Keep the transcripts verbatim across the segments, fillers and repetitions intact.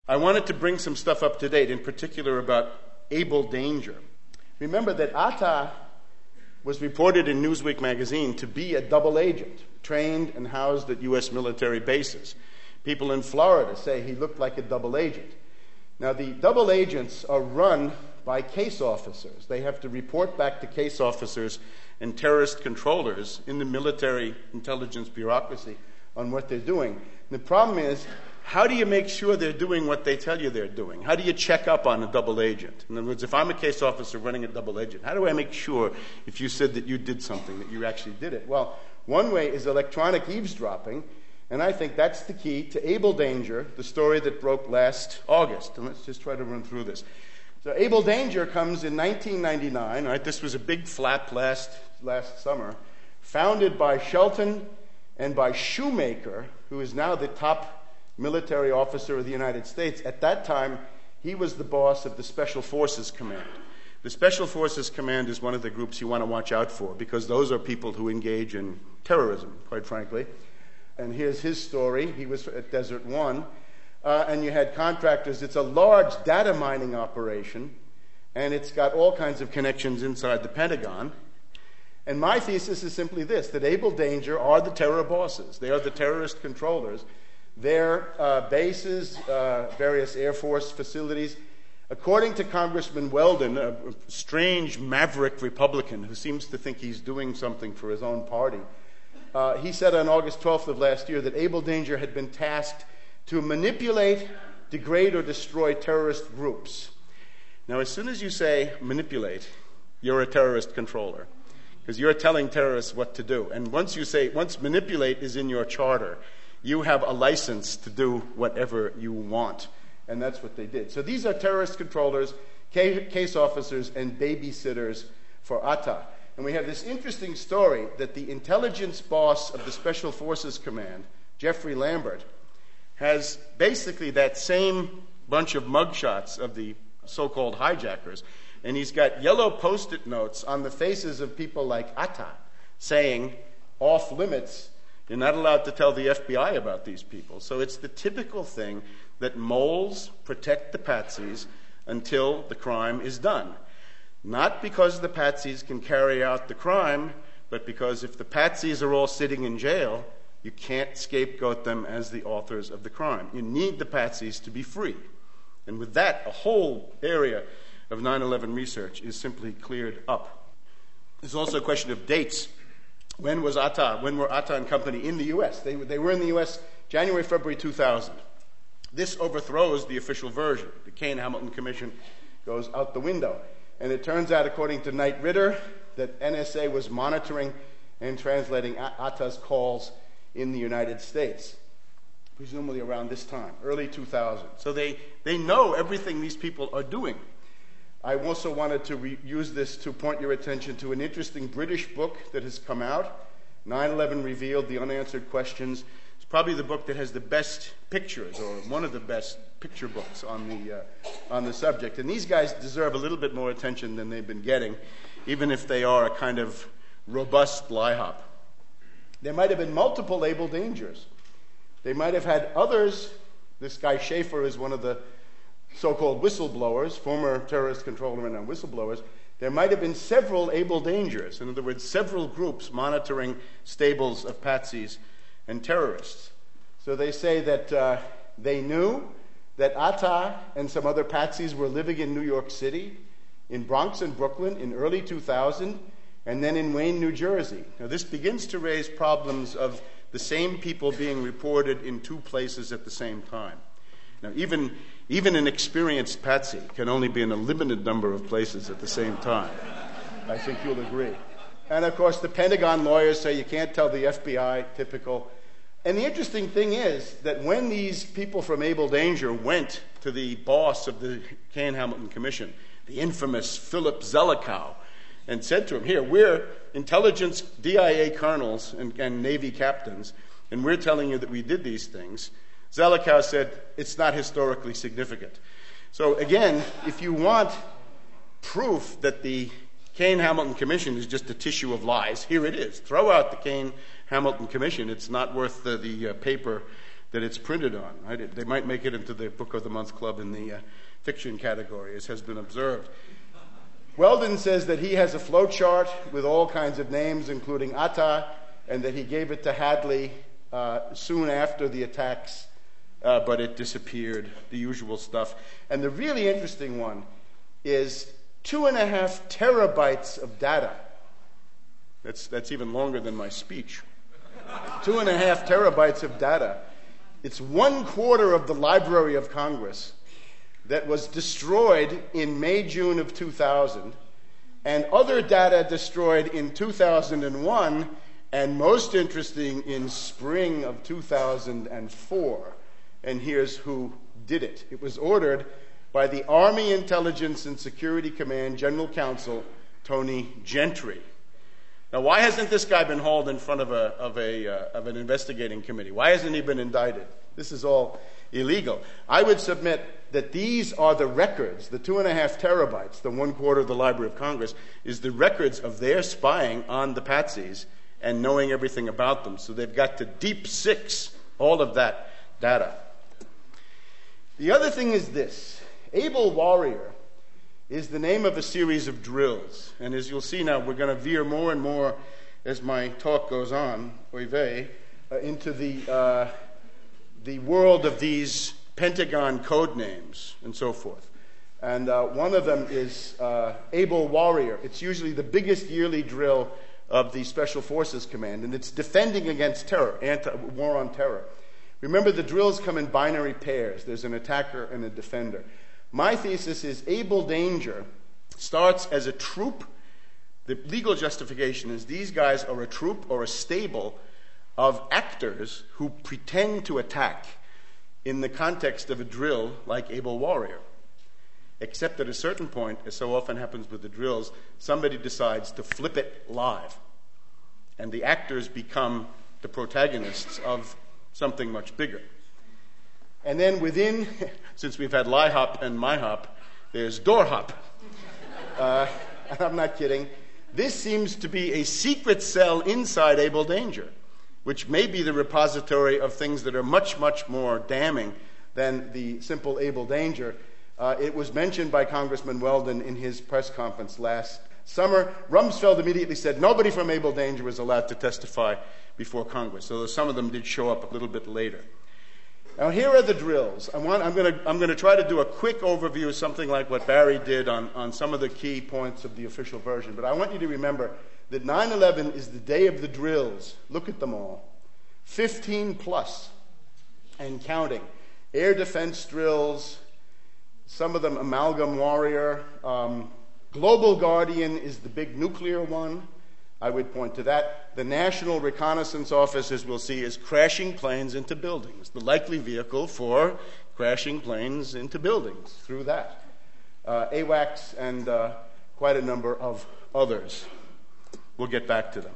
I wanted to bring some stuff up to date, in particular about Abel Danger. Remember that Atta was reported in Newsweek magazine to be a double agent, trained and housed at U S military bases. People in Florida say he looked like a double agent. Now, the double agents are run by case officers. They have to report back to case officers and terrorist controllers in the military intelligence bureaucracy on what they're doing. The problem is, how do you make sure they're doing what they tell you they're doing? How do you check up on a double agent? In other words, if I'm a case officer running a double agent, how do I make sure if you said that you did something, that you actually did it? Well, one way is electronic eavesdropping, and I think that's the key to Abel Danger, the story that broke last August. And let's just try to run through this. So Abel Danger comes in nineteen ninety-nine. Right? This was a big flap last, last summer, founded by Shelton and by Shoemaker, who is now the top military officer of the United States. At that time, he was the boss of the Special Forces Command. The Special Forces Command is one of the groups you want to watch out for, because those are people who engage in terrorism, quite frankly. And here's his story. He was at Desert One. Uh, and you had contractors. It's a large data mining operation, and it's got all kinds of connections inside the Pentagon. And my thesis is simply this, that Abel Danger are the terror bosses. They are the terrorist controllers. Their uh, bases, uh, various Air Force facilities. According to Congressman Weldon, a strange maverick Republican who seems to think he's doing something for his own party, uh, he said on August twelfth of last year that Abel Danger had been tasked to manipulate, degrade, or destroy terrorist groups. Now, as soon as you say manipulate, you're a terrorist controller, because you're telling terrorists what to do. And once you say, once manipulate is in your charter, you have a license to do whatever you want. And that's what they did. So these are terrorist controllers, case officers, and babysitters for Atta. And we have this interesting story that the intelligence boss of the Special Forces Command, Jeffrey Lambert, has basically that same bunch of mugshots of the so-called hijackers. And he's got yellow Post-it notes on the faces of people like Atta saying, off limits. You're not allowed to tell the F B I about these people. So it's the typical thing that moles protect the patsies until the crime is done. Not because the patsies can carry out the crime, but because if the patsies are all sitting in jail, you can't scapegoat them as the authors of the crime. You need the patsies to be free. And with that, a whole area of nine eleven research is simply cleared up. There's also a question of dates. When was Atta, when were Atta and company in the U S? They, they were in the U S January, February two thousand. This overthrows the official version. The Kane-Hamilton Commission goes out the window. And it turns out, according to Knight Ridder, that N S A was monitoring and translating Atta's calls in the United States, presumably around this time, early two thousand. So they, they know everything these people are doing. I also wanted to re- use this to point your attention to an interesting British book that has come out, nine eleven Revealed, The Unanswered Questions. It's probably the book that has the best pictures, or one of the best picture books on the, uh, on the subject. And these guys deserve a little bit more attention than they've been getting, even if they are a kind of robust lie hop. There might have been multiple Abel Dangers. They might have had others. This guy Schaefer is one of the so-called whistleblowers, former terrorist controller and whistleblowers. There might have been several Abel Dangers. In other words, several groups monitoring stables of patsies and terrorists. So they say that uh, they knew that Atta and some other patsies were living in New York City, in Bronx and Brooklyn in early two thousand, and then in Wayne, New Jersey. Now, this begins to raise problems of the same people being reported in two places at the same time. Now, even, even an experienced patsy can only be in a limited number of places at the same time. I think you'll agree. And, of course, the Pentagon lawyers say you can't tell the F B I, typical. And the interesting thing is that when these people from Abel Danger went to the boss of the Kane-Hamilton Commission, the infamous Philip Zelikow, and said to him, here, we're intelligence D I A colonels and, and Navy captains, and we're telling you that we did these things, Zelikow said, it's not historically significant. So again, if you want proof that the Kane-Hamilton Commission is just a tissue of lies, here it is. Throw out the Kane-Hamilton Commission. It's not worth the, the uh, paper that it's printed on. Right? It, they might make it into the Book of the Month Club in the uh, fiction category, as has been observed. Weldon says that he has a flow chart with all kinds of names, including Atta, and that he gave it to Hadley uh, soon after the attacks, uh, but it disappeared, the usual stuff. And the really interesting one is two and a half terabytes of data. That's, that's even longer than my speech. Two and a half terabytes of data. It's one quarter of the Library of Congress that was destroyed in May, June of two thousand, and other data destroyed in two thousand one, and most interesting, in spring of two thousand four. And here's who did it. It was ordered by the Army Intelligence and Security Command General Counsel, Tony Gentry. Now, why hasn't this guy been hauled in front of, a, of, a, uh, of an investigating committee? Why hasn't he been indicted? This is all illegal. I would submit that these are the records, the two and a half terabytes, the one quarter of the Library of Congress, is the records of their spying on the Patsies and knowing everything about them. So they've got to deep six all of that data. The other thing is this. Able Warrior is the name of a series of drills. And as you'll see now, we're going to veer more and more as my talk goes on, oy vey, uh, into the, uh, the world of these Pentagon code names and so forth. And uh, one of them is uh, Able Warrior. It's usually the biggest yearly drill of the Special Forces Command, and it's defending against terror, anti- war on terror. Remember, the drills come in binary pairs. There's an attacker and a defender. My thesis is Able Danger starts as a troop. The legal justification is these guys are a troop or a stable of actors who pretend to attack in the context of a drill like Able Warrior. Except at a certain point, as so often happens with the drills, somebody decides to flip it live. And the actors become the protagonists of something much bigger. And then within, since we've had LIHOP and MIHOP, there's DOORHOP. Uh, and I'm not kidding. This seems to be a secret cell inside Able Danger, which may be the repository of things that are much, much more damning than the simple Able Danger. Uh, it was mentioned by Congressman Weldon in his press conference last summer. Rumsfeld immediately said nobody from Able Danger was allowed to testify before Congress, so some of them did show up a little bit later. Now, here are the drills. I want, I'm going to I'm going to try to do a quick overview, something like what Barry did on, on some of the key points of the official version. But I want you to remember that nine eleven is the day of the drills. Look at them all. fifteen plus and counting. Air defense drills, some of them Amalgam Warrior. Um, Global Guardian is the big nuclear one. I would point to that. The National Reconnaissance Office, as we'll see, is crashing planes into buildings, the likely vehicle for crashing planes into buildings through that. Uh, AWACS and uh, quite a number of others. We'll get back to them.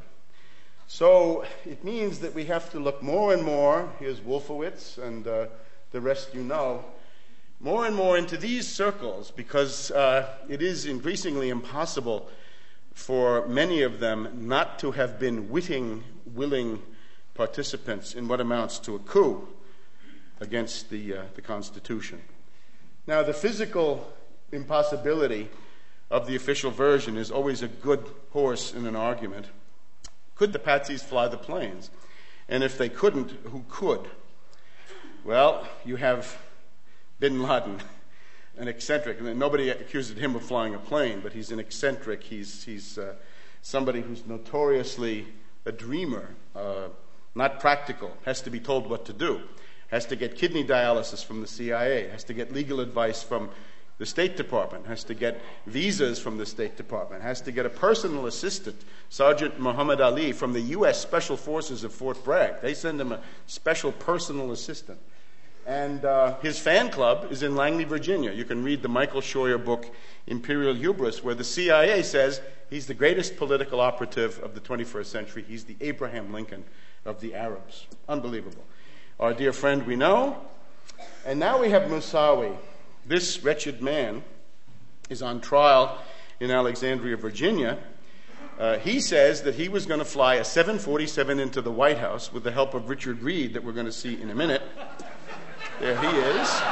So it means that we have to look more and more, here's Wolfowitz and uh, the rest you know, more and more into these circles, because uh, it is increasingly impossible for many of them not to have been witting, willing participants in what amounts to a coup against the, uh, the Constitution. Now, the physical impossibility of the official version is always a good horse in an argument. Could the Patsies fly the planes? And if they couldn't, who could? Well, you have Bin Laden, an eccentric, and nobody accused him of flying a plane, but he's an eccentric. He's he's uh, somebody who's notoriously a dreamer, uh, not practical, has to be told what to do, has to get kidney dialysis from the C I A, has to get legal advice from the State Department, has to get visas from the State Department, has to get a personal assistant, Sergeant Muhammad Ali from the U S Special Forces of Fort Bragg. They send him a special personal assistant. And uh, his fan club is in Langley, Virginia. You can read the Michael Scheuer book, Imperial Hubris, where the C I A says he's the greatest political operative of the twenty-first century. He's the Abraham Lincoln of the Arabs. Unbelievable. Our dear friend we know. And now we have Moussaoui. This wretched man is on trial in Alexandria, Virginia, Uh, he says that he was going to fly a seven forty-seven into the White House with the help of Richard Reed that we're going to see in a minute. There he is.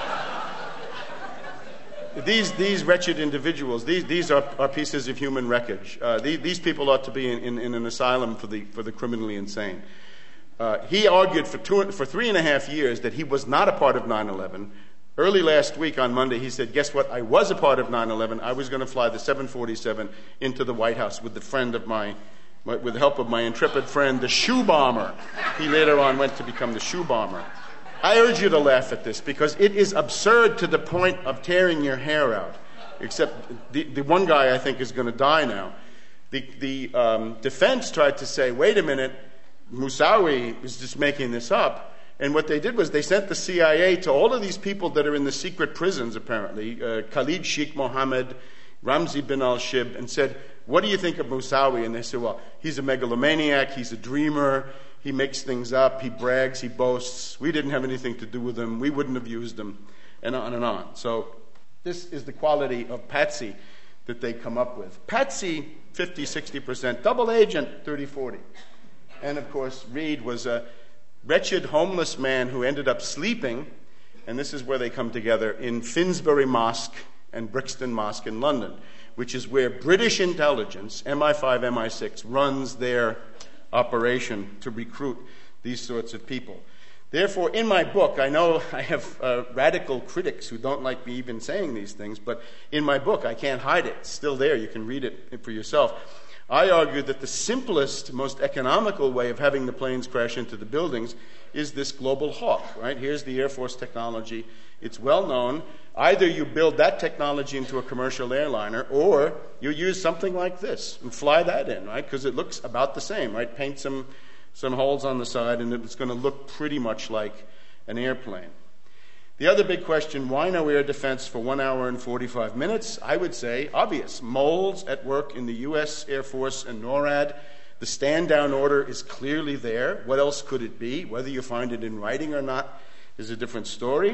These these wretched individuals, these these are, are pieces of human wreckage. Uh, these, these people ought to be in, in, in an asylum for the for the criminally insane. Uh, he argued for two, for three and a half years that he was not a part of nine eleven. Early last week on Monday, he said, guess what? I was a part of nine eleven. I was going to fly the seven forty-seven into the White House with the friend of my, my, with the help of my intrepid friend, the shoe bomber. He later on went to become the shoe bomber. I urge you to laugh at this because it is absurd to the point of tearing your hair out. Except the, the one guy I think is going to die now. The, the um, defense tried to say, wait a minute, Moussaoui is just making this up. And what they did was they sent the C I A to all of these people that are in the secret prisons, apparently, uh, Khalid Sheikh Mohammed, Ramzi bin al-Shib, and said, what do you think of Moussaoui? And they said, well, he's a megalomaniac, he's a dreamer, he makes things up, he brags, he boasts. We didn't have anything to do with him, we wouldn't have used him, and on and on. So this is the quality of Patsy that they come up with. Patsy, fifty, sixty percent, double agent, thirty, forty. And of course, Reed was a wretched homeless man who ended up sleeping, and this is where they come together, in Finsbury Mosque and Brixton Mosque in London, which is where British intelligence, M I five, M I six, runs their operation to recruit these sorts of people. Therefore, in my book, I know I have uh, radical critics who don't like me even saying these things, but in my book, I can't hide it. It's still there. You can read it for yourself. I argue that the simplest, most economical way of having the planes crash into the buildings is this Global Hawk, right? Here's the Air Force technology. It's well known. Either you build that technology into a commercial airliner, or you use something like this and fly that in, right? Because it looks about the same, right? Paint some, some holes on the side, and it's going to look pretty much like an airplane. The other big question, why no air defense for one hour and forty-five minutes? I would say obvious. Moles at work in the U S Air Force and NORAD. The stand-down order is clearly there. What else could it be? Whether you find it in writing or not is a different story.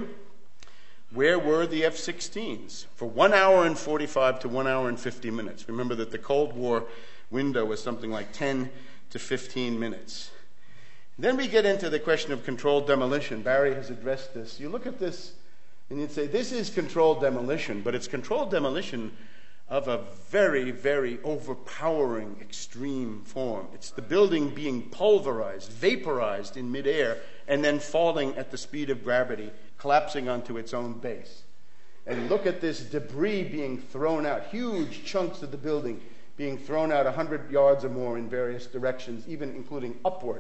Where were the F sixteens? For one hour and forty-five to one hour and fifty minutes. Remember that the Cold War window was something like ten to fifteen minutes. Then we get into the question of controlled demolition. Barry has addressed this. You look at this and you'd say, this is controlled demolition, but it's controlled demolition of a very, very overpowering extreme form. It's the building being pulverized, vaporized in midair, and then falling at the speed of gravity, collapsing onto its own base. And look at this debris being thrown out, huge chunks of the building being thrown out one hundred yards or more in various directions, even including upward.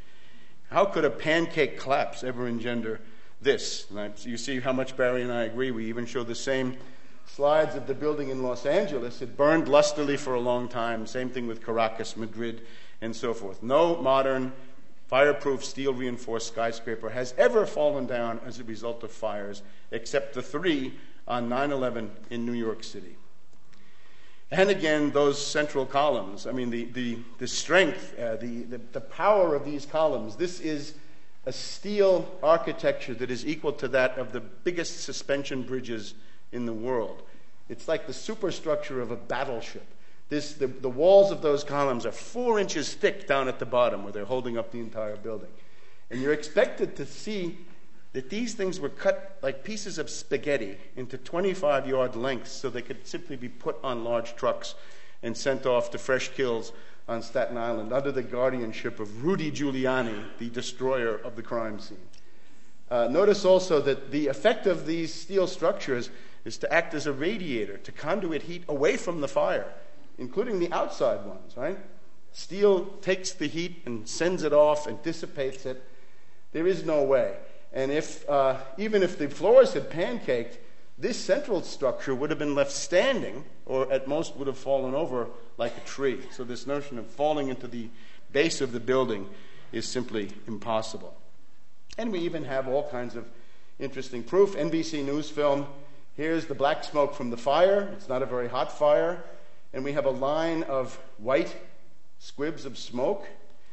How could a pancake collapse ever engender this? And I, you see how much Barry and I agree. We even show the same slides of the building in Los Angeles. It burned lustily for a long time. Same thing with Caracas, Madrid, and so forth. No modern fireproof steel-reinforced skyscraper has ever fallen down as a result of fires, except the three on nine eleven in New York City. And again, those central columns, I mean, the, the, the strength, uh, the, the, the power of these columns, this is a steel architecture that is equal to that of the biggest suspension bridges in the world. It's like the superstructure of a battleship. This, the, the walls of those columns are four inches thick down at the bottom where they're holding up the entire building. And you're expected to see that these things were cut like pieces of spaghetti into twenty-five yard lengths so they could simply be put on large trucks and sent off to fresh kills on Staten Island under the guardianship of Rudy Giuliani, the destroyer of the crime scene. Uh, notice also that the effect of these steel structures is to act as a radiator, to conduit heat away from the fire, including the outside ones, right? Steel takes the heat and sends it off and dissipates it. There is no way. And if uh, even if the floors had pancaked, this central structure would have been left standing, or at most would have fallen over like a tree. So this notion of falling into the base of the building is simply impossible. And we even have all kinds of interesting proof. N B C News film. Here's the black smoke from the fire. It's not a very hot fire. And we have a line of white squibs of smoke.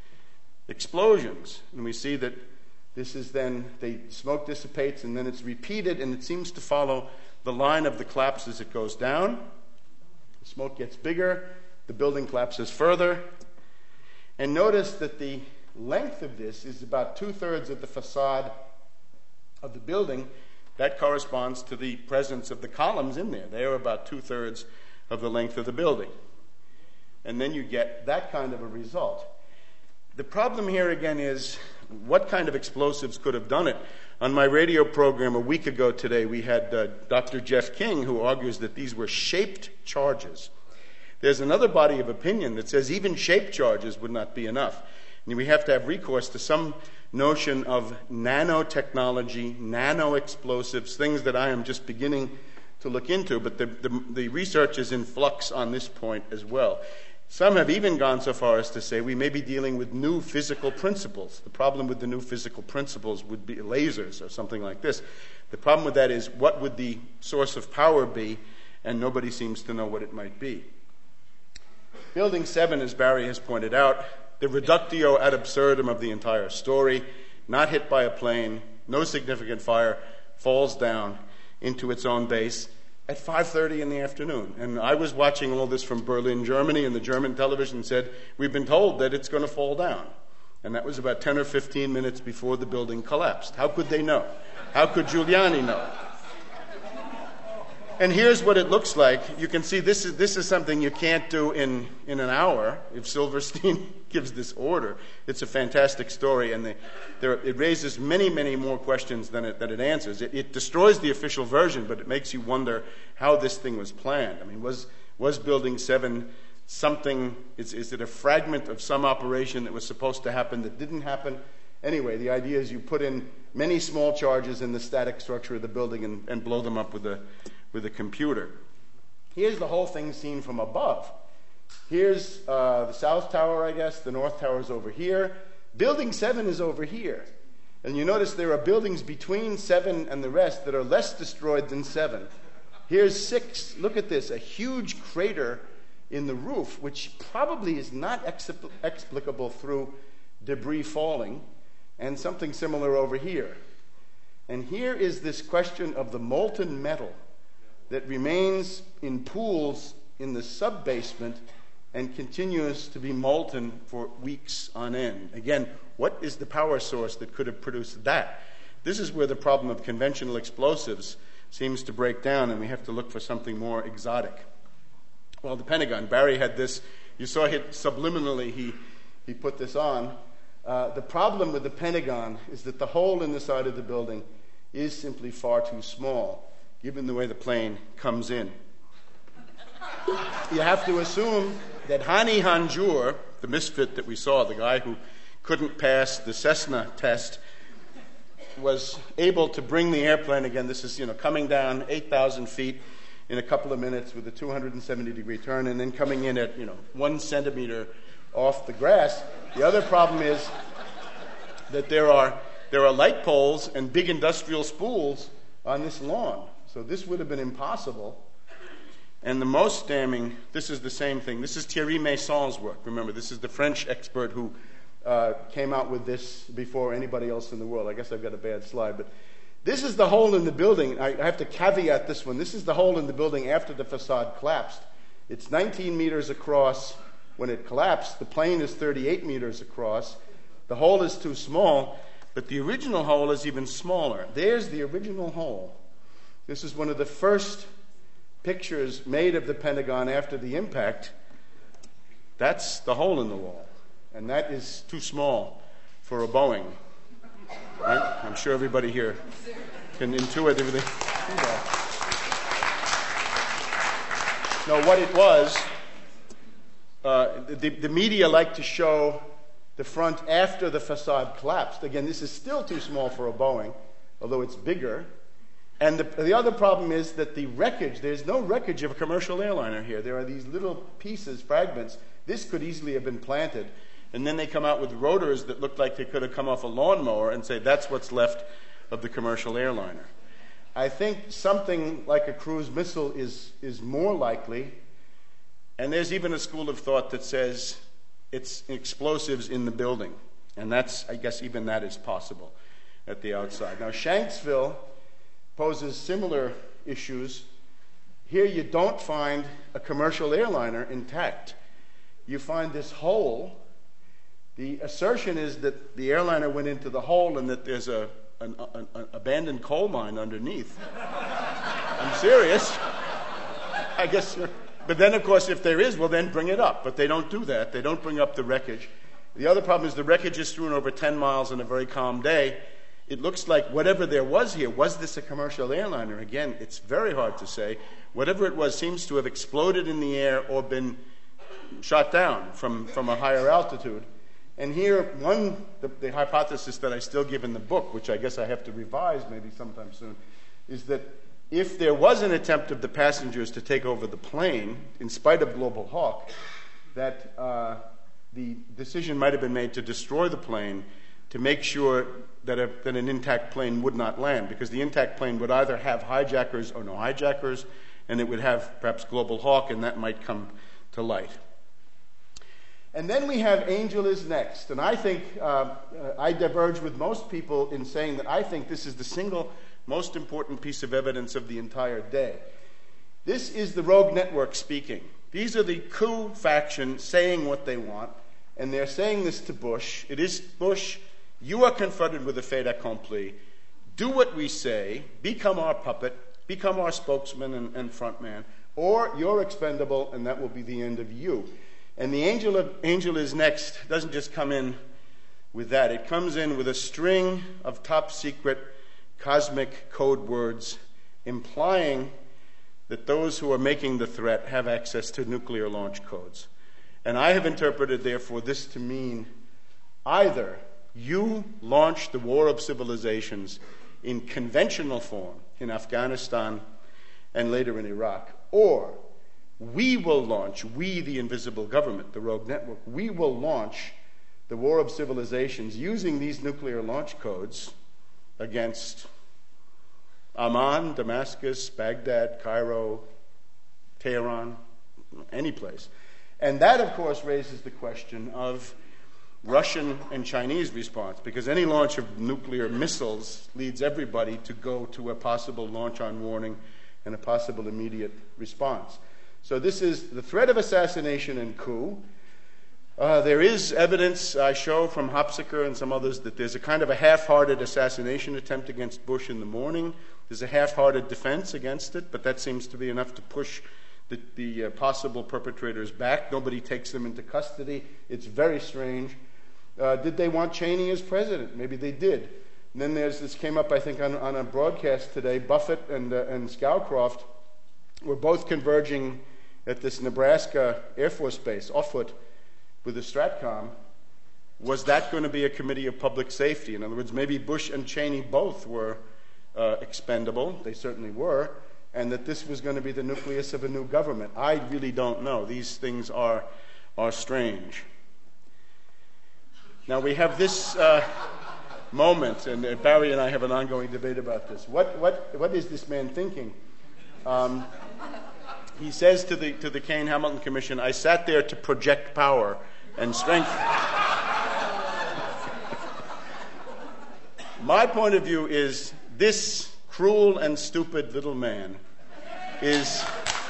Explosions. And we see that this is then, the smoke dissipates and then it's repeated, and it seems to follow the line of the collapse as it goes down. The smoke gets bigger, the building collapses further. And notice that the length of this is about two-thirds of the facade of the building. That corresponds to the presence of the columns in there. They are about two-thirds of the length of the building. And then you get that kind of a result. The problem here again is, what kind of explosives could have done it? On my radio program a week ago today, we had uh, Doctor Jeff King, who argues that these were shaped charges. There's another body of opinion that says even shaped charges would not be enough. And we have to have recourse to some notion of nanotechnology, nano-explosives, things that I am just beginning to look into, but the, the, the research is in flux on this point as well. Some have even gone so far as to say we may be dealing with new physical principles. The problem with the new physical principles would be lasers or something like this. The problem with that is, what would the source of power be? And nobody seems to know what it might be. Building seven, as Barry has pointed out, the reductio ad absurdum of the entire story, not hit by a plane, no significant fire, falls down into its own base at five thirty in the afternoon. And I was watching all this from Berlin, Germany, and the German television said, we've been told that it's going to fall down. And that was about ten or fifteen minutes before the building collapsed. How could they know? How could Giuliani know? And here's what it looks like. You can see this is this is something you can't do in, in an hour if Silverstein gives this order. It's a fantastic story, and they, there, it raises many, many more questions than it, than it answers. It, it destroys the official version, but it makes you wonder how this thing was planned. I mean, was was Building seven something, is, is it a fragment of some operation that was supposed to happen that didn't happen? Anyway, the idea is you put in many small charges in the static structure of the building and, and blow them up with a with a computer. Here's the whole thing seen from above. Here's uh, the South Tower, I guess. The North Tower is over here. Building seven is over here. And you notice there are buildings between seven and the rest that are less destroyed than seven. Here's six. Look at this, a huge crater in the roof, which probably is not ex- explicable through debris falling, and something similar over here. And here is this question of the molten metal that remains in pools in the sub-basement and continues to be molten for weeks on end. Again, what is the power source that could have produced that? This is where the problem of conventional explosives seems to break down, and we have to look for something more exotic. Well, the Pentagon, Barry had this, you saw it subliminally, he, he put this on. Uh, the problem with the Pentagon is that the hole in the side of the building is simply far too small, given the way the plane comes in. You have to assume that Hani Hanjour, the misfit that we saw, the guy who couldn't pass the Cessna test, was able to bring the airplane, again, this is, you know, coming down eight thousand feet in a couple of minutes with a two hundred seventy degree turn, and then coming in at, you know, one centimeter off the grass. The other problem is that there are there are light poles and big industrial spools on this lawn. So this would have been impossible. And the most damning, this is the same thing. This is Thierry Meyssan's work. Remember, this is the French expert who uh, came out with this before anybody else in the world. I guess I've got a bad slide, but this is the hole in the building. I, I have to caveat this one. This is the hole in the building after the facade collapsed. It's nineteen meters across when it collapsed. The plane is thirty-eight meters across. The hole is too small, but the original hole is even smaller. There's the original hole. This is one of the first pictures made of the Pentagon after the impact. That's the hole in the wall. And that is too small for a Boeing. Right? I'm sure everybody here can intuit everything. No, what it was, uh, the, the media like to show the front after the facade collapsed. Again, this is still too small for a Boeing, although it's bigger. And the, the other problem is that the wreckage, there's no wreckage of a commercial airliner here. There are these little pieces, fragments. This could easily have been planted. And then they come out with rotors that look like they could have come off a lawnmower and say that's what's left of the commercial airliner. I think something like a cruise missile is, is more likely. And there's even a school of thought that says it's explosives in the building. And that's, I guess, even that is possible at the outside. Now, Shanksville poses similar issues. Here you don't find a commercial airliner intact. you find this hole. The assertion is that the airliner went into the hole and that there's a an, an, an abandoned coal mine underneath. I'm serious. I guess. But then, of course, if there is, well, then bring it up. But they don't do that. They don't bring up the wreckage. The other problem is the wreckage is strewn over ten miles on a very calm day. It looks like whatever there was here, was this a commercial airliner? Again, it's very hard to say. Whatever it was seems to have exploded in the air or been shot down from, from a higher altitude. And here, one, the, the hypothesis that I still give in the book, which I guess I have to revise maybe sometime soon, is that if there was an attempt of the passengers to take over the plane, in spite of Global Hawk, that uh, the decision might have been made to destroy the plane to make sure that, a, that an intact plane would not land, because the intact plane would either have hijackers or no hijackers, and it would have perhaps Global Hawk, and that might come to light. And then we have Angel is Next. And I think, uh, I diverge with most people in saying that I think this is the single most important piece of evidence of the entire day. This is the rogue network speaking. These are the coup faction saying what they want, and they're saying this to Bush. It is, Bush, you are confronted with a fait accompli. Do what we say, become our puppet, become our spokesman and, and frontman, or you're expendable, and that will be the end of you. And the angel, of, angel is Next doesn't just come in with that. It comes in with a string of top-secret cosmic code words implying that those who are making the threat have access to nuclear launch codes. And I have interpreted, therefore, this to mean either you launch the war of civilizations in conventional form in Afghanistan and later in Iraq, or we will launch, we the invisible government, the rogue network, we will launch the war of civilizations using these nuclear launch codes against Amman, Damascus, Baghdad, Cairo, Tehran, any place. And that, of course, raises the question of Russian and Chinese response, because any launch of nuclear missiles leads everybody to go to a possible launch on warning and a possible immediate response. So this is the threat of assassination and coup. Uh, there is evidence I show from Hopsiker and some others that there's a kind of a half-hearted assassination attempt against Bush in the morning. There's a half-hearted defense against it, but that seems to be enough to push the, the uh, possible perpetrators back. Nobody takes them into custody. It's very strange. Uh, did they want Cheney as president? Maybe they did. And then there's this came up, I think, on, on a broadcast today. Buffett and, uh, and Scowcroft were both converging at this Nebraska Air Force Base, Offutt, with the Stratcom. Was that going to be a committee of public safety? In other words, maybe Bush and Cheney both were uh, expendable. They certainly were. And that this was going to be the nucleus of a new government. I really don't know. These things are, are strange. Now, we have this uh, moment, and uh, Barry and I have an ongoing debate about this. What, what, what is this man thinking? Um, he says to the, to the Kane-Hamilton Commission, I sat there to project power and strength. My point of view is this cruel and stupid little man is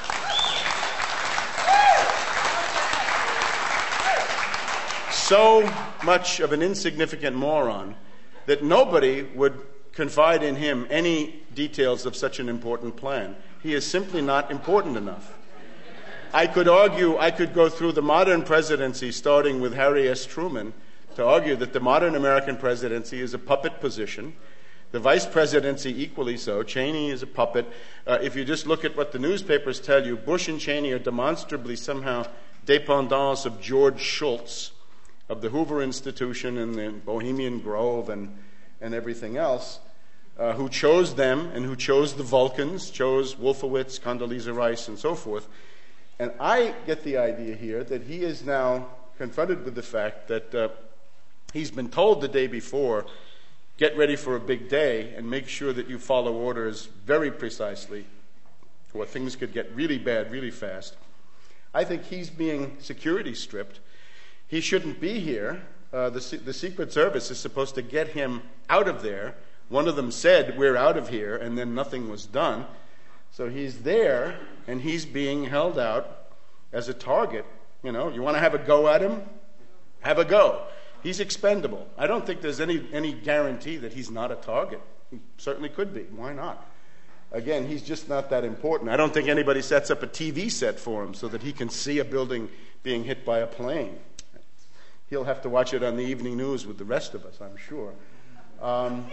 so much of an insignificant moron that nobody would confide in him any details of such an important plan. He is simply not important enough. I could argue, I could go through the modern presidency, starting with Harry S. Truman, to argue that the modern American presidency is a puppet position. The vice presidency equally so. Cheney is a puppet. Uh, if you just look at what the newspapers tell you, Bush and Cheney are demonstrably somehow dependants of George Shultz, of the Hoover Institution and the Bohemian Grove and, and everything else, uh, who chose them and who chose the Vulcans, chose Wolfowitz, Condoleezza Rice, and so forth. And I get the idea here that he is now confronted with the fact that uh, he's been told the day before, get ready for a big day and make sure that you follow orders very precisely, or things could get really bad really fast. I think he's being security stripped. He shouldn't be here. Uh, the, the Secret Service is supposed to get him out of there. One of them said, we're out of here, and then nothing was done. So he's there, and he's being held out as a target You know, you want to have a go at him? Have a go. He's expendable. I don't think there's any, any guarantee that he's not a target. He certainly could be. Why not? Again, he's just not that important. I don't think anybody sets up a T V set for him so that he can see a building being hit by a plane. He'll have to watch it on the evening news with the rest of us, I'm sure. Um,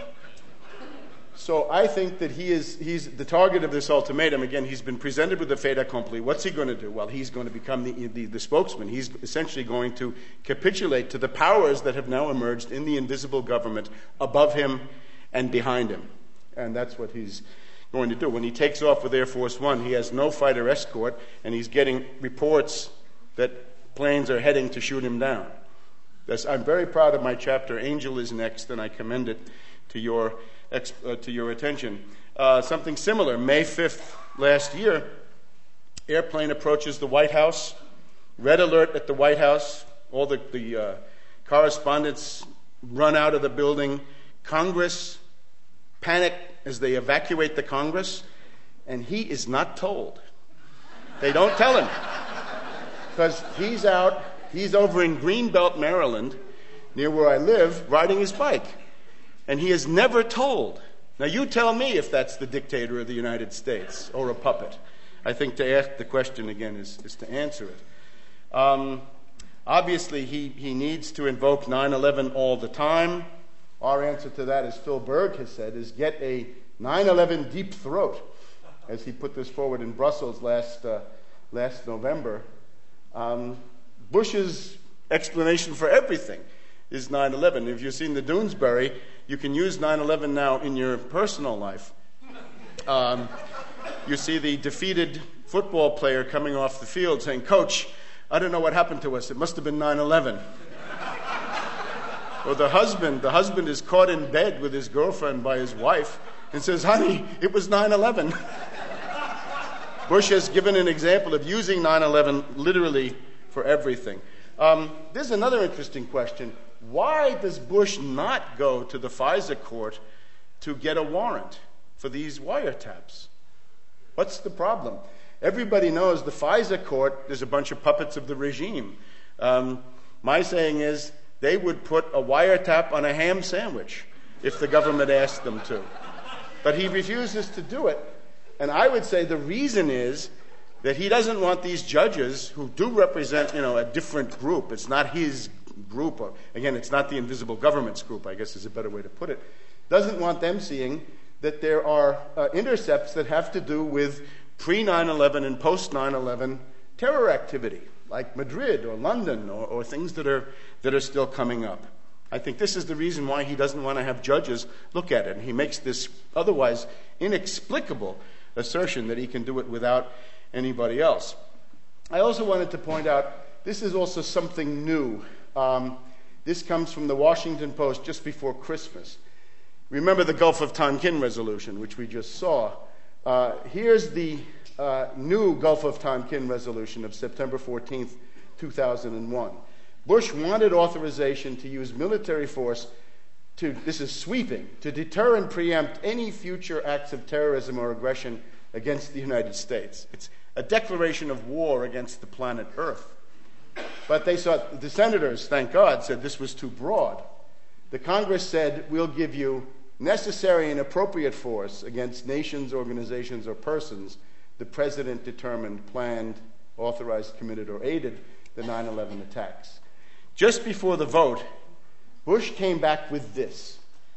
so I think that he is he's the target of this ultimatum. Again, he's been presented with a fait accompli. What's he going to do? Well, he's going to become the, the, the spokesman. He's essentially going to capitulate to the powers that have now emerged in the invisible government above him and behind him. And that's what he's going to do. When he takes off with Air Force One, he has no fighter escort, and he's getting reports that planes are heading to shoot him down. That's, I'm very proud of my chapter, Angel is Next, and I commend it to your, uh, to your attention. Uh, something similar, May fifth last year, airplane approaches the White House, red alert at the White House, all the, the uh, correspondents run out of the building, Congress panic as they evacuate the Congress, and he is not told. They don't tell him. Because he's out, he's over in Greenbelt, Maryland, near where I live, riding his bike. And he is never told. Now you tell me if that's the dictator of the United States or a puppet. I think to ask the question again is, is to answer it. Um, obviously, he, he needs to invoke nine eleven all the time. Our answer to that, as Phil Berg has said, is get a nine eleven deep throat, as he put this forward in Brussels last, uh, last November. Um, Bush's explanation for everything is nine eleven. If you've seen the Doonesbury, you can use nine eleven now in your personal life. Um, you see the defeated football player coming off the field saying, "Coach, I don't know what happened to us. It must have been nine eleven. Or the husband, the husband is caught in bed with his girlfriend by his wife and says, "Honey, it was nine eleven. Bush has given an example of using nine eleven literally for everything. Um, there's another interesting question. Why does Bush not go to the FISA court to get a warrant for these wiretaps? What's the problem? Everybody knows the FISA court, there's a bunch of puppets of the regime. Um, my saying is they would put a wiretap on a ham sandwich if the government asked them to. But he refuses to do it. And I would say the reason is that he doesn't want these judges who do represent, you know, a different group. It's not his group. Or, again, it's not the invisible government's group, I guess is a better way to put it. Doesn't want them seeing that there are uh, intercepts that have to do with pre nine eleven and post nine eleven terror activity, like Madrid or London or, or things that are, that are still coming up. I think this is the reason why he doesn't want to have judges look at it. And he makes this otherwise inexplicable assertion that he can do it without anybody else. I also wanted to point out, this is also something new. Um, this comes from the Washington Post just before Christmas. Remember the Gulf of Tonkin resolution, which we just saw. Uh, here's the uh, new Gulf of Tonkin resolution of September fourteenth, two thousand one. Bush wanted authorization to use military force to, this is sweeping, to deter and preempt any future acts of terrorism or aggression against the United States. It's a declaration of war against the planet Earth. But they saw, the senators, thank God, said this was too broad. The Congress said, we'll give you necessary and appropriate force against nations, organizations, or persons the president determined, planned, authorized, committed, or aided the nine eleven attacks. Just before the vote, Bush came back with this.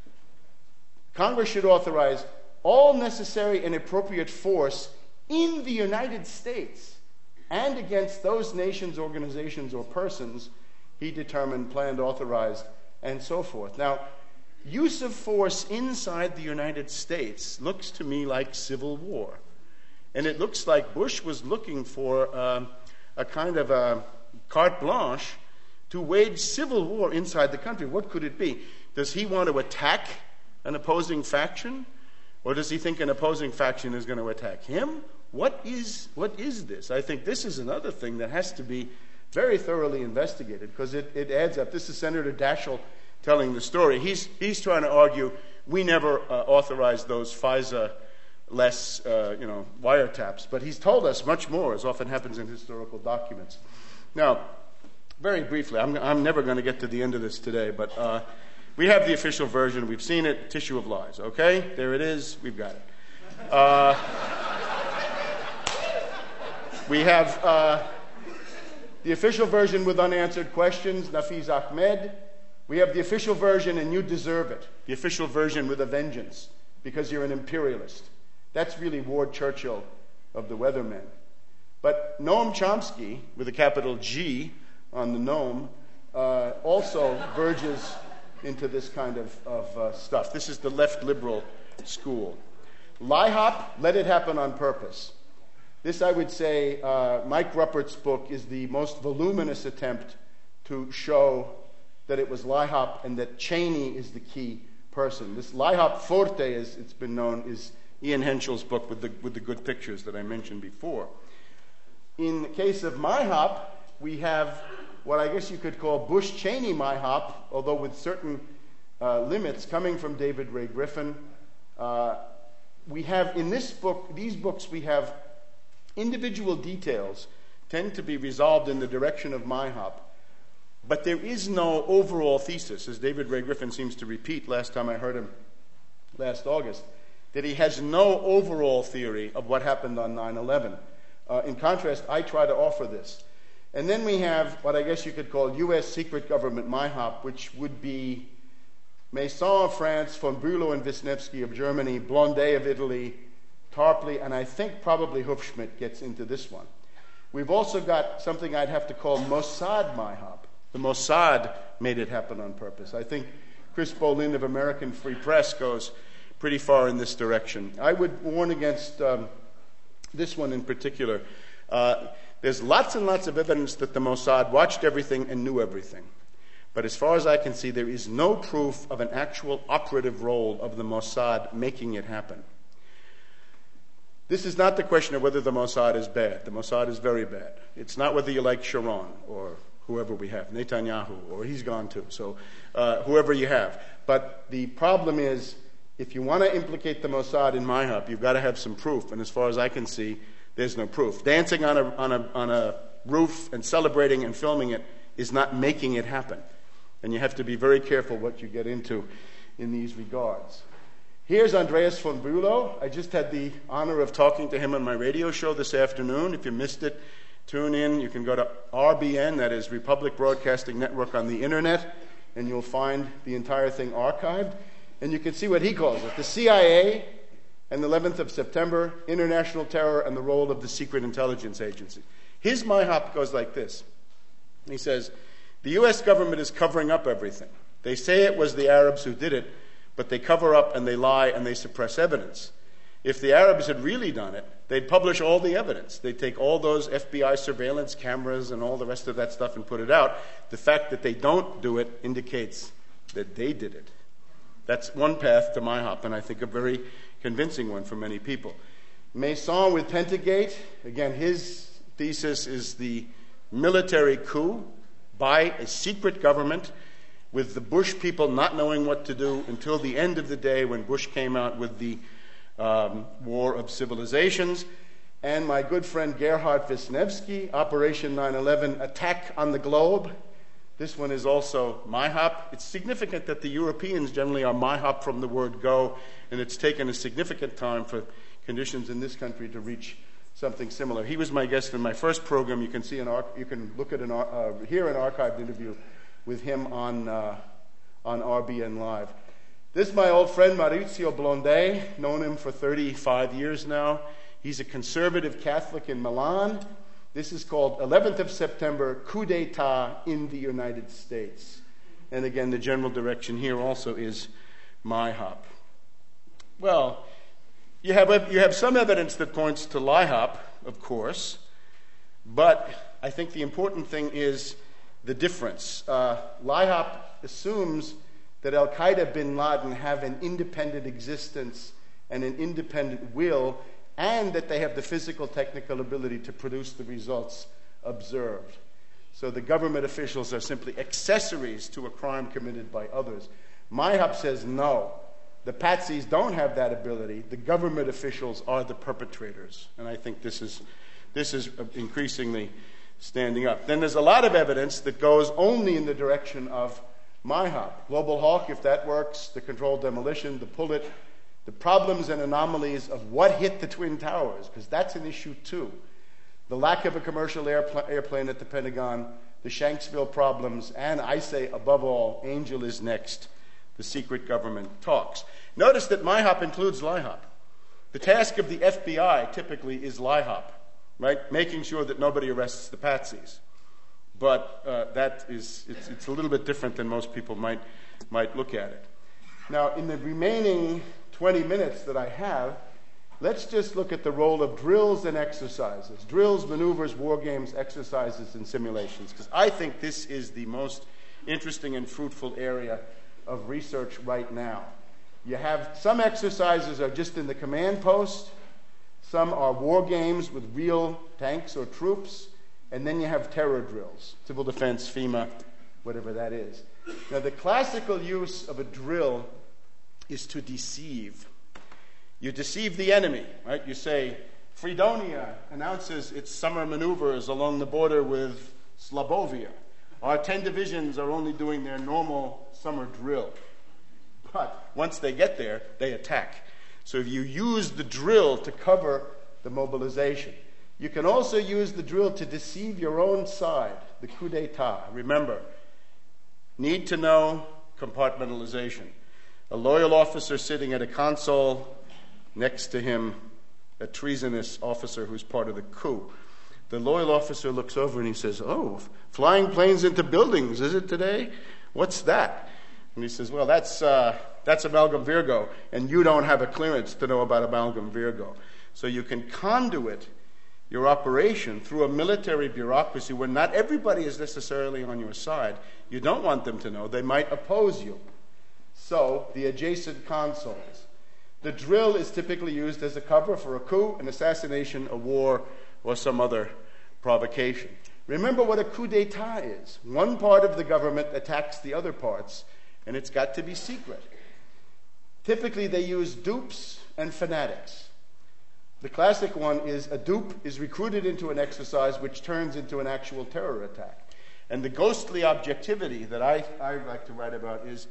Congress should authorize all necessary and appropriate force in the United States and against those nations, organizations, or persons he determined, planned, authorized, and so forth. Now, use of force inside the United States looks to me like civil war. And it looks like Bush was looking for uh, a kind of a carte blanche to wage civil war inside the country. What could it be? Does he want to attack an opposing faction? Or does he think an opposing faction is going to attack him? What is, what is this? I think this is another thing that has to be very thoroughly investigated because it, it adds up. This is Senator Daschle telling the story. He's, he's trying to argue we never uh, authorized those FISA-less uh, you know, wiretaps. But he's told us much more, as often happens in historical documents. Now, very briefly, I'm, I'm never going to get to the end of this today, but uh, we have the official version. We've seen it, Tissue of Lies, okay? There it is. We've got it. Uh, we have uh, the official version with unanswered questions, Nafiz Ahmed. We have the official version, and you deserve it. The official version with a vengeance, because you're an imperialist. That's really Ward Churchill of the Weathermen. But Noam Chomsky, with a capital G on the Noam, uh, also verges into this kind of, of uh, stuff. This is the left liberal school. LIHOP, Let It Happen on Purpose. This, I would say, uh, Mike Ruppert's book is the most voluminous attempt to show that it was LIHOP and that Cheney is the key person. This LIHOP Forte, as it's been known, is Ian Henschel's book with the, with the good pictures that I mentioned before. In the case of MIHOP, we have what I guess you could call Bush-Cheney MIHOP, although with certain uh, limits coming from David Ray Griffin. Uh, we have in this book, these books, we have individual details tend to be resolved in the direction of MIHOP, but there is no overall thesis, as David Ray Griffin seems to repeat last time I heard him last August, that he has no overall theory of what happened on nine eleven. Uh, in contrast, I try to offer this. And then we have what I guess you could call U S secret government MIHOP, which would be Maison of France, von Bülow and Wisniewski of Germany, Blondet of Italy, Tarpley, and I think probably Hufschmidt gets into this one. We've also got something I'd have to call Mossad MIHOP. The Mossad made it happen on purpose. I think Chris Bolin of American Free Press goes pretty far in this direction. I would warn against um, this one in particular. Uh, there's lots and lots of evidence that the Mossad watched everything and knew everything. But as far as I can see, there is no proof of an actual operative role of the Mossad making it happen. This is not the question of whether the Mossad is bad. The Mossad is very bad. It's not whether you like Sharon or whoever we have, Netanyahu, or he's gone too, so uh, whoever you have. But the problem is, if you want to implicate the Mossad in MIHOP, you've got to have some proof, and as far as I can see, there's no proof. Dancing on a, on a, on a roof and celebrating and filming it is not making it happen. And you have to be very careful what you get into in these regards. Here's Andreas von Bülow. I just had the honor of talking to him on my radio show this afternoon. If you missed it, tune in. You can go to R B N, that is Republic Broadcasting Network, on the internet, and you'll find the entire thing archived. And you can see what he calls it: the C I A and the eleventh of September, international terror, and the role of the secret intelligence agency. His MIHOP goes like this. He says, the U S government is covering up everything. They say it was the Arabs who did it, but they cover up and they lie and they suppress evidence. If the Arabs had really done it, they'd publish all the evidence. They'd take all those F B I surveillance cameras and all the rest of that stuff and put it out. The fact that they don't do it indicates that they did it. That's one path to MIHOP, and I think a very convincing one for many people. Mason with Pentagate, again, his thesis is the military coup by a secret government, with the Bush people not knowing what to do until the end of the day when Bush came out with the um, War of Civilizations. And my good friend Gerhard Wisniewski, Operation nine eleven, Attack on the Globe. This one is also MIHOP. It's significant that the Europeans generally are MIHOP from the word go, and it's taken a significant time for conditions in this country to reach something similar. He was my guest in my first program. You can see an arch- you can look at an ar- uh, hear an archived interview with him on uh, on R B N Live. This is my old friend Maurizio Blondet, known him for thirty-five years now. He's a conservative Catholic in Milan. This is called eleventh of September, coup d'etat in the United States. And again, the general direction here also is MIHOP. Well, you have, you have some evidence that points to LIHOP, of course, but I think the important thing is the difference. Uh, LIHOP assumes that al-Qaeda bin Laden have an independent existence and an independent will, and that they have the physical technical ability to produce the results observed. So the government officials are simply accessories to a crime committed by others. MIHOP says no. The patsies don't have that ability. The government officials are the perpetrators. And I think this is, this is increasingly standing up. Then there's a lot of evidence that goes only in the direction of MIHOP. Global Hawk, if that works, the controlled demolition, the Pullet, the problems and anomalies of what hit the Twin Towers, because that's an issue too. The lack of a commercial airpl- airplane at the Pentagon, the Shanksville problems, and I say, above all, Angel is next, the secret government talks. Notice that MIHOP includes LIHOP. The task of the F B I typically is LIHOP, right? Making sure that nobody arrests the patsies. But uh, that is, it's, it's a little bit different than most people might, might look at it. Now, in the remaining twenty minutes that I have, let's just look at the role of drills and exercises. Drills, maneuvers, war games, exercises, and simulations, because I think this is the most interesting and fruitful area of research right now. You have some exercises are just in the command post, some are war games with real tanks or troops, and then you have terror drills, civil defense, FEMA, whatever that is. Now, the classical use of a drill is to deceive. You deceive the enemy, right? You say, Fredonia announces its summer maneuvers along the border with Slobovia. Our ten divisions are only doing their normal summer drill. But once they get there, they attack. So if you use the drill to cover the mobilization. You can also use the drill to deceive your own side, the coup d'etat. Remember, need to know compartmentalization. A loyal officer sitting at a console, next to him a treasonous officer who's part of the coup. The loyal officer looks over and he says, oh, flying planes into buildings, is it today? What's that? And he says, well, that's uh, that's Amalgam Virgo, and you don't have a clearance to know about Amalgam Virgo. So you can conduit your operation through a military bureaucracy where not everybody is necessarily on your side. You don't want them to know. They might oppose you. So, the adjacent consoles. The drill is typically used as a cover for a coup, an assassination, a war, or some other provocation. Remember what a coup d'etat is. One part of the government attacks the other parts, and it's got to be secret. Typically, they use dupes and fanatics. The classic one is a dupe is recruited into an exercise which turns into an actual terror attack. And the ghostly objectivity that I, I like to write about is,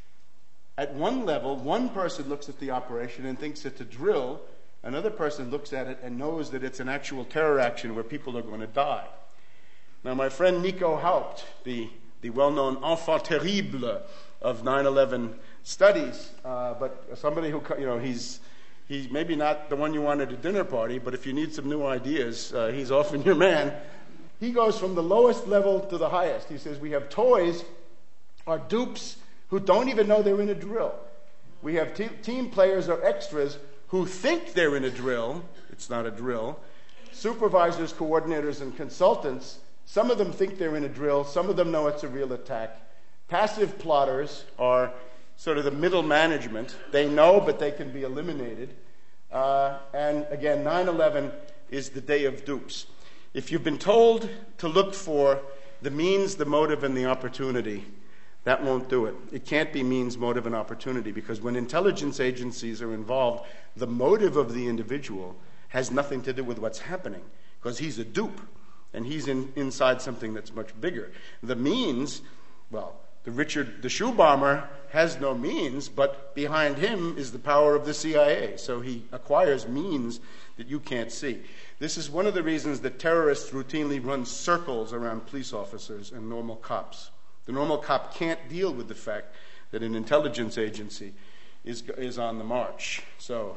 at one level, one person looks at the operation and thinks it's a drill. Another person looks at it and knows that it's an actual terror action where people are going to die. Now, my friend Nico Haupt, the, the well-known enfant terrible of nine eleven studies, uh, but somebody who, you know, he's he's maybe not the one you want at a dinner party, but if you need some new ideas, uh, he's often your man. He goes from the lowest level to the highest. He says, we have toys, our dupes, who don't even know they're in a drill. We have te- team players or extras who think they're in a drill. It's not a drill. Supervisors, coordinators, and consultants, some of them think they're in a drill. Some of them know it's a real attack. Passive plotters are sort of the middle management. They know, but they can be eliminated. Uh, and again, nine eleven is the day of dupes. If you've been told to look for the means, the motive, and the opportunity, that won't do it. It can't be means, motive, and opportunity, because when intelligence agencies are involved, the motive of the individual has nothing to do with what's happening, because he's a dupe, and he's in, inside something that's much bigger. The means, well, the Richard, the shoe bomber has no means, but behind him is the power of the C I A, so he acquires means that you can't see. This is one of the reasons that terrorists routinely run circles around police officers and normal cops. The normal cop can't deal with the fact that an intelligence agency is, is on the march. So,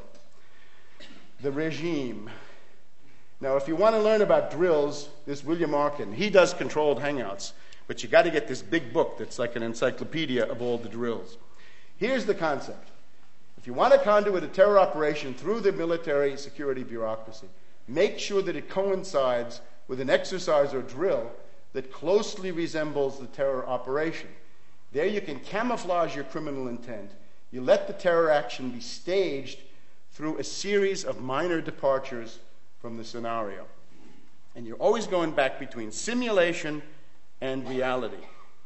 the regime. Now, if you want to learn about drills, there's William Arkin. He does controlled hangouts, but you got to get this big book that's like an encyclopedia of all the drills. Here's the concept. If you want to conduit a terror operation through the military security bureaucracy, make sure that it coincides with an exercise or drill that closely resembles the terror operation. There you can camouflage your criminal intent. You let the terror action be staged through a series of minor departures from the scenario. And you're always going back between simulation and reality.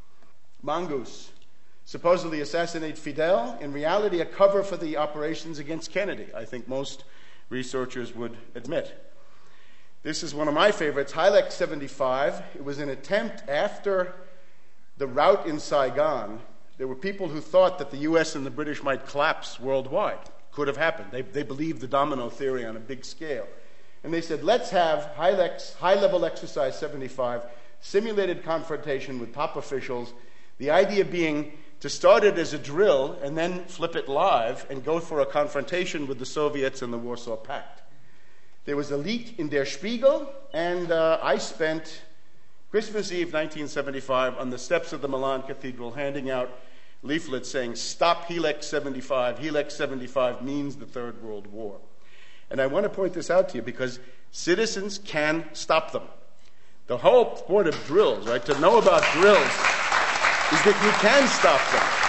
Mongoose supposedly assassinate Fidel. In reality, a cover for the operations against Kennedy, I think most researchers would admit. This is one of my favorites, Hilux seventy-five. It was an attempt after the rout in Saigon. There were people who thought that the U S and the British might collapse worldwide. Could have happened. They, they believed the domino theory on a big scale. And they said, let's have Hilux, high-level exercise seventy-five, simulated confrontation with top officials. The idea being to start it as a drill and then flip it live and go for a confrontation with the Soviets and the Warsaw Pact. There was a leak in Der Spiegel, and uh, I spent Christmas Eve nineteen seventy-five on the steps of the Milan Cathedral handing out leaflets saying, "Stop Helix seventy-five. Helix seventy-five means the Third World War." And I want to point this out to you because citizens can stop them. The whole point of drills, right, to know about drills, is that you can stop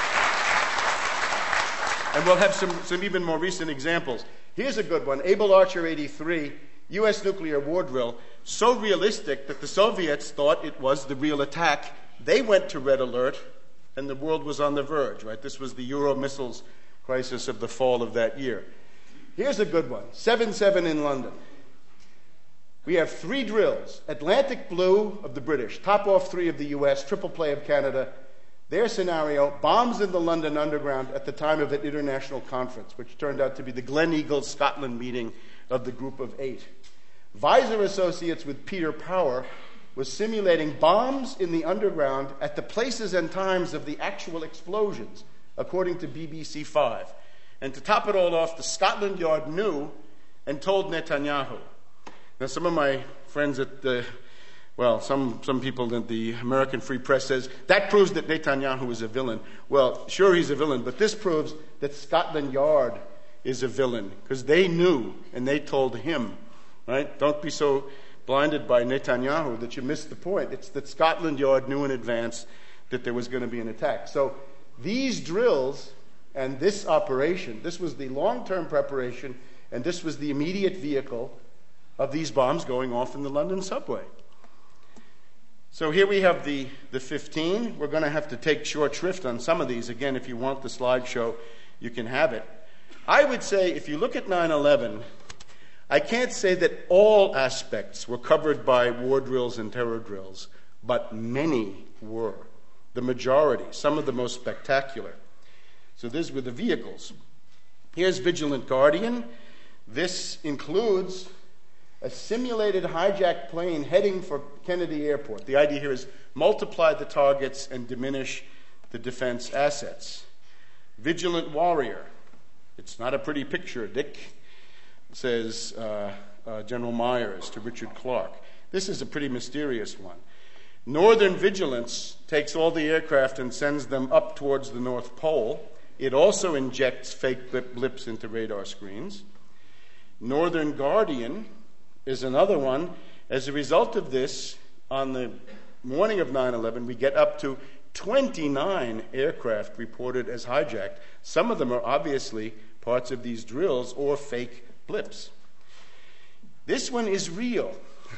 them. And we'll have some, some even more recent examples. Here's a good one, Able Archer eighty-three, U S nuclear war drill, so realistic that the Soviets thought it was the real attack. They went to red alert, and the world was on the verge, right? This was the Euro missiles crisis of the fall of that year. Here's a good one, seven seven in London. We have three drills, Atlantic Blue of the British, Top Off three of the U S, Triple Play of Canada. Their scenario, bombs in the London Underground at the time of an international conference, which turned out to be the Glen Eagles Scotland meeting of the Group of Eight. Visor Associates with Peter Power was simulating bombs in the underground at the places and times of the actual explosions, according to B B C five. And to top it all off, the Scotland Yard knew and told Netanyahu. Now, some of my friends at the, well, some, some people in the American Free Press says, that proves that Netanyahu is a villain. Well, sure, he's a villain, but this proves that Scotland Yard is a villain, because they knew and they told him, right? Don't be so blinded by Netanyahu that you miss the point. It's that Scotland Yard knew in advance that there was going to be an attack. So these drills and this operation, this was the long-term preparation, and this was the immediate vehicle of these bombs going off in the London subway. So here we have the, the fifteen. We're going to have to take short shrift on some of these. Again, if you want the slideshow, you can have it. I would say if you look at nine eleven, I can't say that all aspects were covered by war drills and terror drills, but many were. The majority, some of the most spectacular. So these were the vehicles. Here's Vigilant Guardian. This includes a simulated hijacked plane heading for Kennedy Airport. The idea here is multiply the targets and diminish the defense assets. Vigilant Warrior. It's not a pretty picture, Dick, says uh, uh, General Myers to Richard Clark. This is a pretty mysterious one. Northern Vigilance takes all the aircraft and sends them up towards the North Pole. It also injects fake blip blips into radar screens. Northern Guardian is another one. As a result of this, on the morning of nine eleven, we get up to twenty-nine aircraft reported as hijacked. Some of them are obviously parts of these drills or fake blips. This one is real.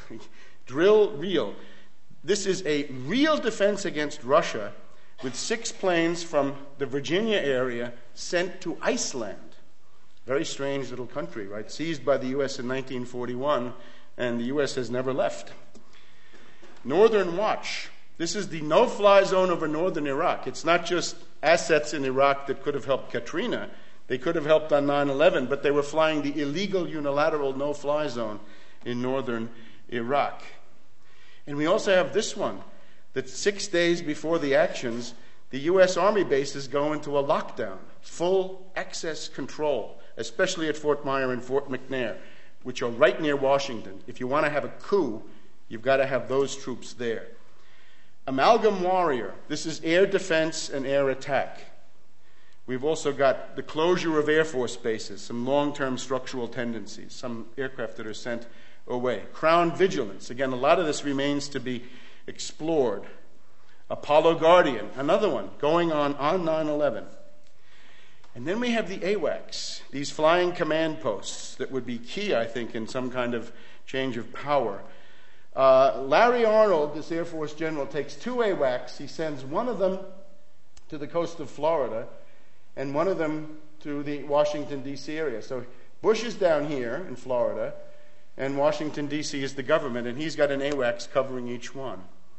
Drill real. This is a real defense against Russia with six planes from the Virginia area sent to Iceland. Very strange little country, right? Seized by the U S in nineteen forty-one, and the U S has never left. Northern Watch. This is the no-fly zone over northern Iraq. It's not just assets in Iraq that could have helped Katrina. They could have helped on nine eleven, but they were flying the illegal unilateral no-fly zone in northern Iraq. And we also have this one, that six days before the actions, the U S Army bases go into a lockdown, full access control, especially at Fort Myer and Fort McNair, which are right near Washington. If you want to have a coup, you've got to have those troops there. Amalgam Warrior. This is air defense and air attack. We've also got the closure of Air Force bases, some long-term structural tendencies, some aircraft that are sent away. Crown Vigilance. Again, a lot of this remains to be explored. Apollo Guardian, another one, going on on nine eleven. And then we have the AWACS, these flying command posts that would be key, I think, in some kind of change of power. Uh, Larry Arnold, this Air Force general, takes two AWACS. He sends one of them to the coast of Florida and one of them to the Washington, D C area. So Bush is down here in Florida. and Washington, D C is the government, and he's got an AWACS covering each one.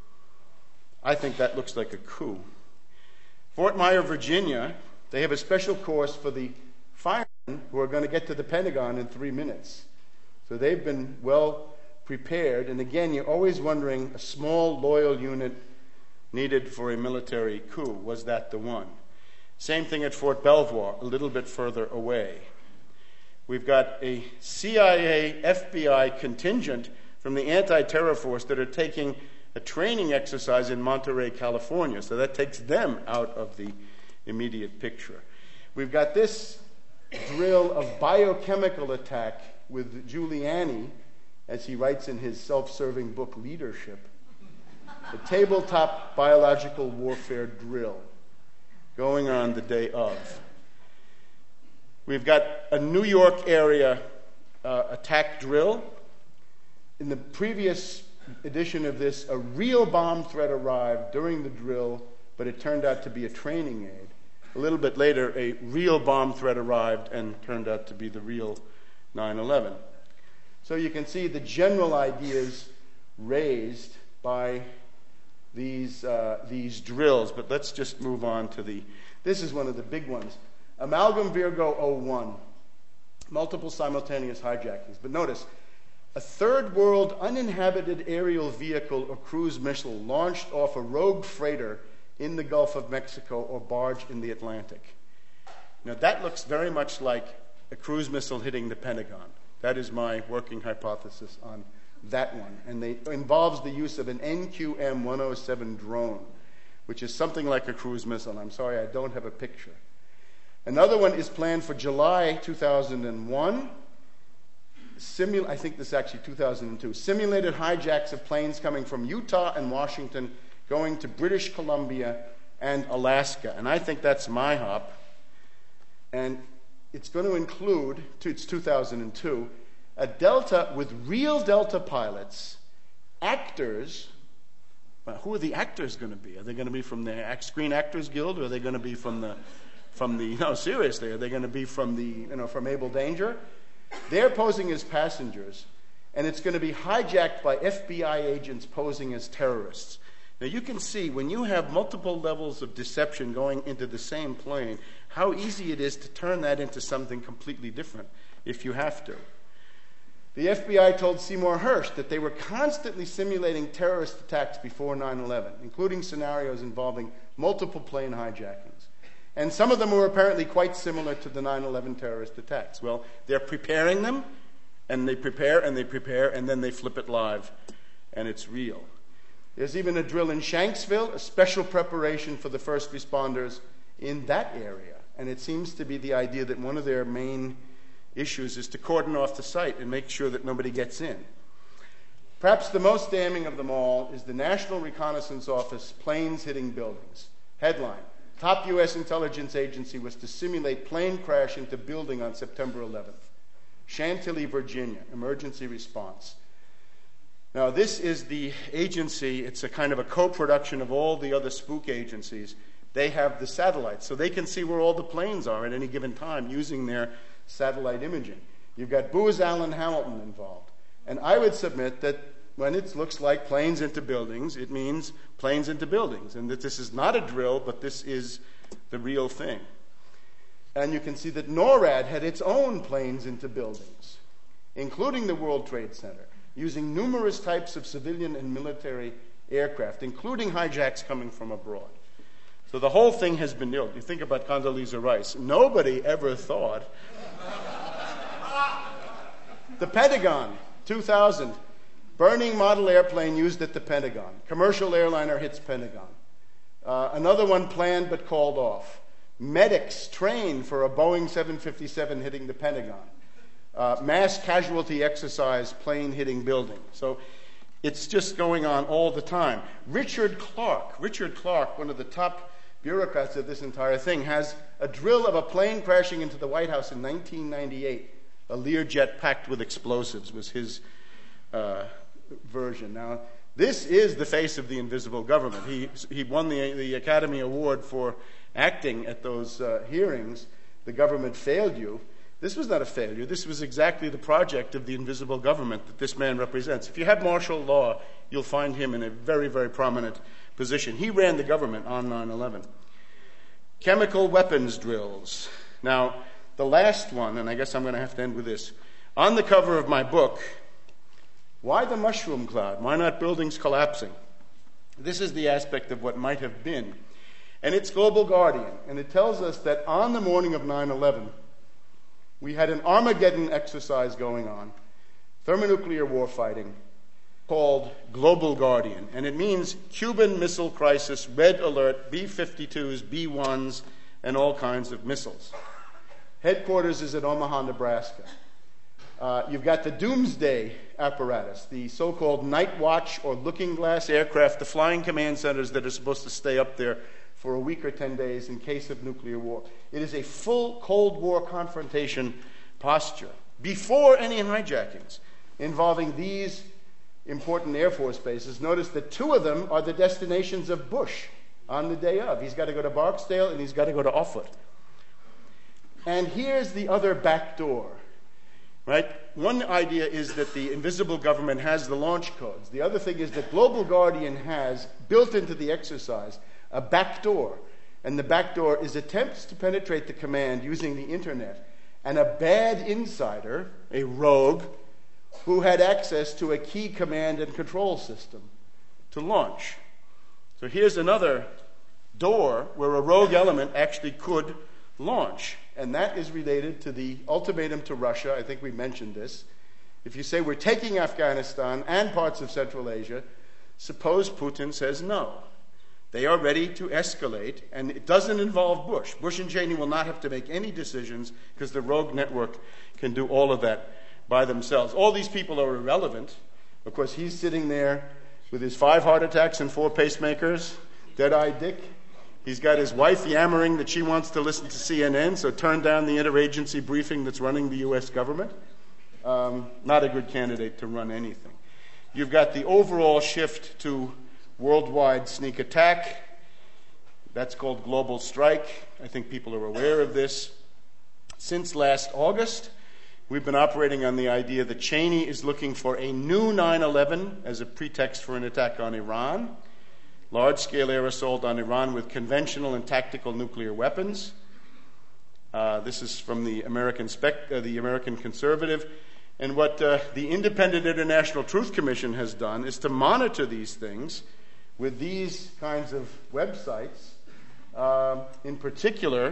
I think that looks like a coup. Fort Myer, Virginia, they have a special course for the firemen who are going to get to the Pentagon in three minutes. So they've been well prepared, and again, you're always wondering, a small, loyal unit needed for a military coup, was that the one? Same thing at Fort Belvoir, a little bit further away. We've got a C I A, F B I contingent from the anti-terror force that are taking a training exercise in Monterey, California. So that takes them out of the immediate picture. We've got this drill of biochemical attack with Giuliani, as he writes in his self-serving book, Leadership. A tabletop biological warfare drill going on the day of. We've got a New York area uh, attack drill. In the previous edition of this, a real bomb threat arrived during the drill, but it turned out to be a training aid. A little bit later, a real bomb threat arrived and turned out to be the real nine eleven. So you can see the general ideas raised by these, uh, these drills, but let's just move on to the, this is one of the big ones. Amalgam Virgo oh one, multiple simultaneous hijackings. But notice, a third world uninhabited aerial vehicle or cruise missile launched off a rogue freighter in the Gulf of Mexico or barge in the Atlantic. Now that looks very much like a cruise missile hitting the Pentagon. That is my working hypothesis on that one. And it involves the use of an N Q M one oh seven drone, which is something like a cruise missile. I'm sorry, I don't have a picture. Another one is planned for July two thousand one. Simul- I think this is actually two thousand two. Simulated hijacks of planes coming from Utah and Washington going to British Columbia and Alaska. And I think that's MIHOP. And it's going to include, it's two thousand two, a Delta with real Delta pilots, actors. Well, who are the actors going to be? Are they going to be from the Screen Actors Guild, or are they going to be from the, from the? No, seriously, are they going to be from the, you know, from Able Danger? They're posing as passengers, and it's going to be hijacked by F B I agents posing as terrorists. Now you can see when you have multiple levels of deception going into the same plane, how easy it is to turn that into something completely different if you have to. The F B I told Seymour Hersh that they were constantly simulating terrorist attacks before nine eleven, including scenarios involving multiple plane hijackings. And some of them were apparently quite similar to the nine eleven terrorist attacks. Well, they're preparing them, and they prepare, and they prepare, and then they flip it live, and it's real. There's even a drill in Shanksville, a special preparation for the first responders in that area. And it seems to be the idea that one of their main issues is to cordon off the site and make sure that nobody gets in. Perhaps the most damning of them all is the National Reconnaissance Office planes hitting buildings. Headline: top U S intelligence agency was to simulate plane crash into building on September eleventh. Chantilly, Virginia, emergency response. Now, this is the agency. It's a kind of a co-production of all the other spook agencies. They have the satellites, so they can see where all the planes are at any given time using their satellite imaging. You've got Booz Allen Hamilton involved. And I would submit that when it looks like planes into buildings, it means planes into buildings, and that this is not a drill, but this is the real thing. And you can see that NORAD had its own planes into buildings, including the World Trade Center, using numerous types of civilian and military aircraft, including hijacks coming from abroad. So the whole thing has been built. You think about Condoleezza Rice. Nobody ever thought. The Pentagon, two thousand. Burning model airplane used at the Pentagon. Commercial airliner hits Pentagon. Uh, another one planned but called off. Medics trained for a Boeing seven fifty-seven hitting the Pentagon. Uh, mass casualty exercise, plane hitting building. So it's just going on all the time. Richard Clark, Richard Clark, one of the top bureaucrats of this entire thing, has a drill of a plane crashing into the White House in nineteen ninety-eight. A Learjet packed with explosives was his uh, version. Now, this is the face of the invisible government. He, he won the, the Academy Award for acting at those uh, hearings. The government failed you. This was not a failure. This was exactly the project of the invisible government that this man represents. If you have martial law, you'll find him in a very, very prominent position. He ran the government on nine eleven. Chemical weapons drills. Now, the last one, and I guess I'm going to have to end with this. On the cover of my book, why the mushroom cloud? Why not buildings collapsing? This is the aspect of what might have been. And it's Global Guardian. And it tells us that on the morning of nine eleven, we had an Armageddon exercise going on, thermonuclear warfighting, called Global Guardian. And it means Cuban Missile Crisis, Red Alert, B fifty-twos, B ones, and all kinds of missiles. Headquarters is at Omaha, Nebraska. Uh, you've got the doomsday apparatus, the so-called night watch or looking glass aircraft, the flying command centers that are supposed to stay up there for a week or ten days in case of nuclear war. It is a full Cold War confrontation posture before any hijackings involving these important Air Force bases. Notice that two of them are the destinations of Bush on the day of. He's got to go to Barksdale and he's got to go to Offutt. And here's the other back door. Right? One idea is that the invisible government has the launch codes. The other thing is that Global Guardian has, built into the exercise, a back door. And the back door is attempts to penetrate the command using the internet. And a bad insider, a rogue, who had access to a key command and control system to launch. So here's another door where a rogue element actually could launch. And that is related to the ultimatum to Russia. I think we mentioned this. If you say we're taking Afghanistan and parts of Central Asia, suppose Putin says no. They are ready to escalate, and it doesn't involve Bush. Bush and Cheney will not have to make any decisions because the rogue network can do all of that by themselves. All these people are irrelevant. Of course, he's sitting there with his five heart attacks and four pacemakers, dead-eyed Dick. He's got his wife yammering that she wants to listen to C N N, so turn down the interagency briefing that's running the U S government. Um, not a good candidate to run anything. You've got the overall shift to worldwide sneak attack. That's called global strike. I think people are aware of this. Since last August, we've been operating on the idea that Cheney is looking for a new nine eleven as a pretext for an attack on Iran. Large-scale air assault on Iran with conventional and tactical nuclear weapons. Uh, this is from the American, spec- uh, the American Conservative. And what uh, the Independent International Truth Commission has done is to monitor these things with these kinds of websites. Uh, in particular,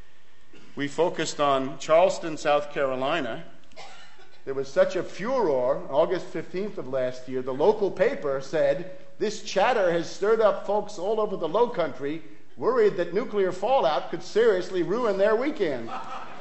we focused on Charleston, South Carolina. There was such a furor, August fifteenth of last year, the local paper said, this chatter has stirred up folks all over the Low Country, worried that nuclear fallout could seriously ruin their weekend.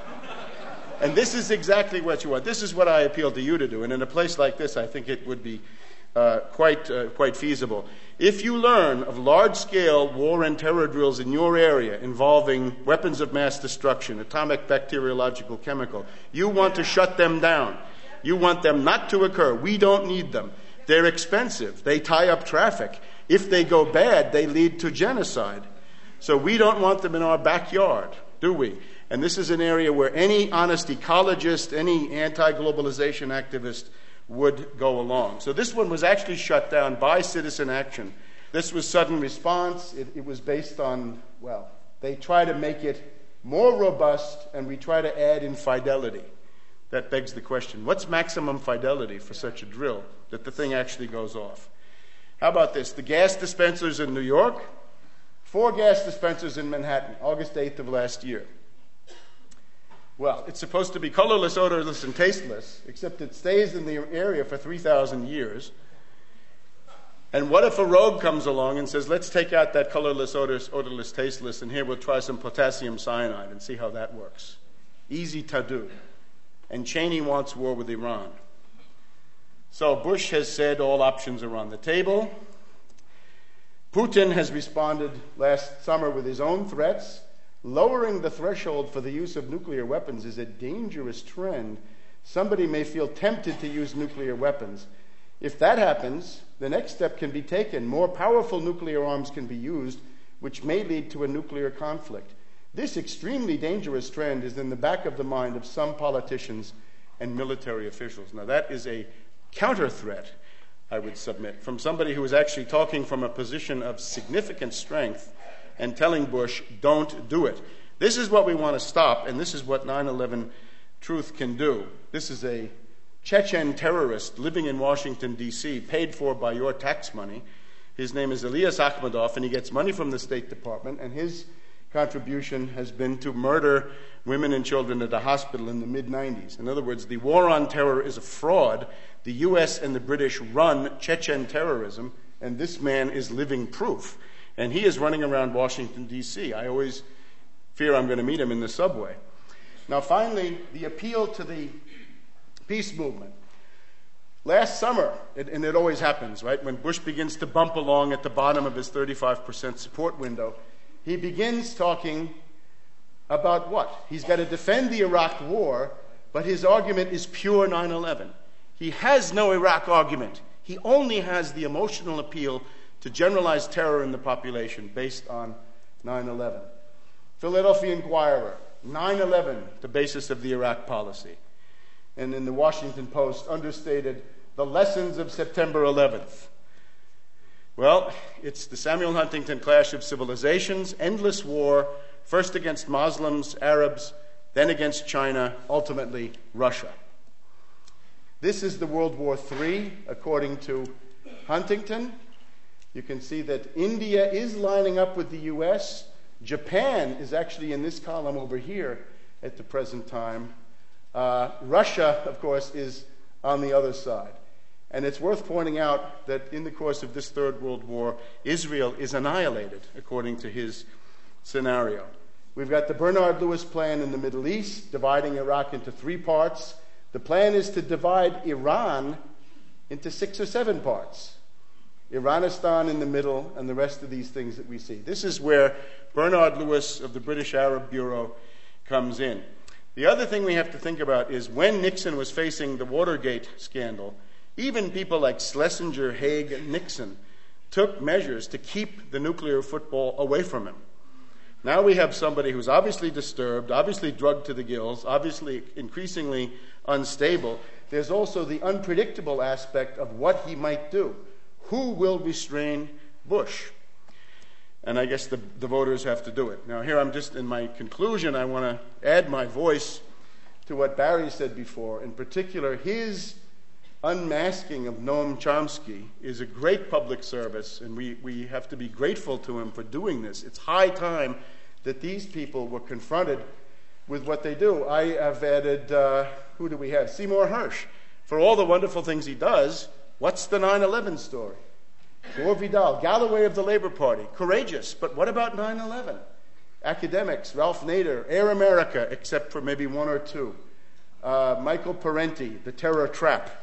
And this is exactly what you want. This is what I appeal to you to do. And in a place like this, I think it would be uh, quite, uh, quite feasible. If you learn of large-scale war and terror drills in your area involving weapons of mass destruction, atomic, bacteriological, chemical, you want to shut them down. You want them not to occur. We don't need them. They're expensive. They tie up traffic. If they go bad, they lead to genocide. So we don't want them in our backyard, do we? And this is an area where any honest ecologist, any anti-globalization activist would go along. So this one was actually shut down by Citizen Action. This was sudden response. It, it was based on, well, they try to make it more robust, and we try to add in fidelity. That begs the question, what's maximum fidelity for such a drill that the thing actually goes off? How about this? The gas dispensers in New York, four gas dispensers in Manhattan, August eighth of last year. Well, it's supposed to be colorless, odorless, and tasteless, except it stays in the area for three thousand years. And what if a rogue comes along and says, let's take out that colorless, odorless, odorless, tasteless, and here we'll try some potassium cyanide and see how that works. Easy to do. And Cheney wants war with Iran. So Bush has said all options are on the table. Putin has responded last summer with his own threats. Lowering the threshold for the use of nuclear weapons is a dangerous trend. Somebody may feel tempted to use nuclear weapons. If that happens, the next step can be taken. More powerful nuclear arms can be used, which may lead to a nuclear conflict. This extremely dangerous trend is in the back of the mind of some politicians and military officials. Now, that is a counter threat, I would submit, from somebody who is actually talking from a position of significant strength and telling Bush, don't do it. This is what we want to stop, and this is what nine eleven Truth can do. This is a Chechen terrorist living in Washington, D C, paid for by your tax money. His name is Elias Akhmedov, and he gets money from the State Department, and his contribution has been to murder women and children at a hospital in the mid nineties. In other words, the war on terror is a fraud. The U S and the British run Chechen terrorism, and this man is living proof. And he is running around Washington, D C. I always fear I'm going to meet him in the subway. Now, finally, the appeal to the peace movement. Last summer, and it always happens, right, when Bush begins to bump along at the bottom of his thirty-five percent support window, he begins talking about what? He's got to defend the Iraq war, but his argument is pure nine eleven. He has no Iraq argument. He only has the emotional appeal to generalized terror in the population based on nine eleven. Philadelphia Inquirer, nine eleven, the basis of the Iraq policy. And in the Washington Post, understated, the lessons of September eleventh. Well, it's the Samuel Huntington clash of civilizations, endless war, first against Muslims, Arabs, then against China, ultimately Russia. This is the World War Three, according to Huntington. You can see that India is lining up with the U S. Japan is actually in this column over here at the present time. Uh, Russia, of course, is on the other side. And it's worth pointing out that in the course of this Third World War, Israel is annihilated, according to his scenario. We've got the Bernard Lewis plan in the Middle East, dividing Iraq into three parts. The plan is to divide Iran into six or seven parts. Iranistan in the middle, and the rest of these things that we see. This is where Bernard Lewis of the British Arab Bureau comes in. The other thing we have to think about is when Nixon was facing the Watergate scandal, even people like Schlesinger, Haig, and Nixon took measures to keep the nuclear football away from him. Now we have somebody who's obviously disturbed, obviously drugged to the gills, obviously increasingly unstable. There's also the unpredictable aspect of what he might do. Who will restrain Bush? And I guess the, the voters have to do it. Now here I'm just in my conclusion, I want to add my voice to what Barry said before. In particular, his unmasking of Noam Chomsky is a great public service, and we, we have to be grateful to him for doing this. It's high time that these people were confronted with what they do. I have added, uh, who do we have? Seymour Hersh. For all the wonderful things he does, what's the nine eleven story? Gore Vidal, Galloway of the Labor Party, courageous, but what about nine eleven? Academics, Ralph Nader, Air America, except for maybe one or two. Uh, Michael Parenti, The Terror Trap.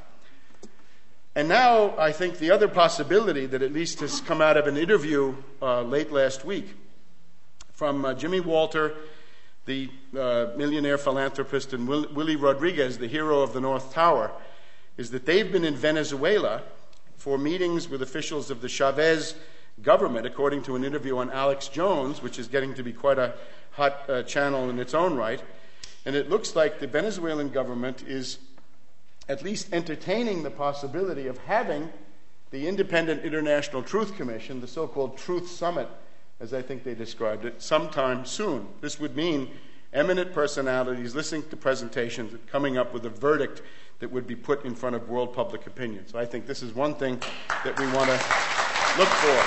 And now I think the other possibility that at least has come out of an interview uh, late last week from uh, Jimmy Walter, the uh, millionaire philanthropist, and Will- Willie Rodriguez, the hero of the North Tower, is that they've been in Venezuela for meetings with officials of the Chavez government, according to an interview on Alex Jones, which is getting to be quite a hot uh, channel in its own right. And it looks like the Venezuelan government is at least entertaining the possibility of having the Independent International Truth Commission, the so-called Truth Summit, as I think they described it, sometime soon. This would mean eminent personalities listening to presentations and coming up with a verdict that would be put in front of world public opinion. So I think this is one thing that we want to look for.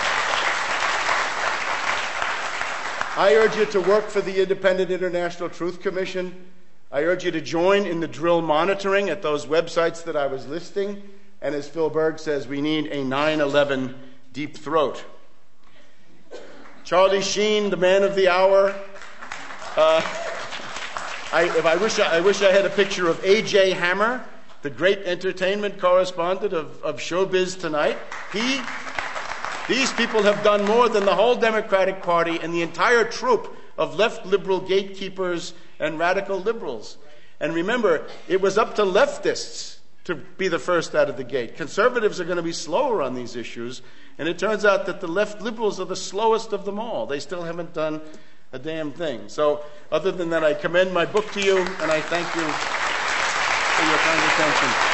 I urge you to work for the Independent International Truth Commission. I urge you to join in the drill monitoring at those websites that I was listing. And as Phil Berg says, we need a nine eleven deep throat. Charlie Sheen, the man of the hour. Uh, I, if I, wish I, I wish I had a picture of A J Hammer, the great entertainment correspondent of, of Showbiz Tonight. He, these people have done more than the whole Democratic Party and the entire troop of left liberal gatekeepers and radical liberals. And remember, it was up to leftists to be the first out of the gate. Conservatives are going to be slower on these issues, and it turns out that the left liberals are the slowest of them all. They still haven't done a damn thing. So other than that, I commend my book to you, and I thank you for your kind attention.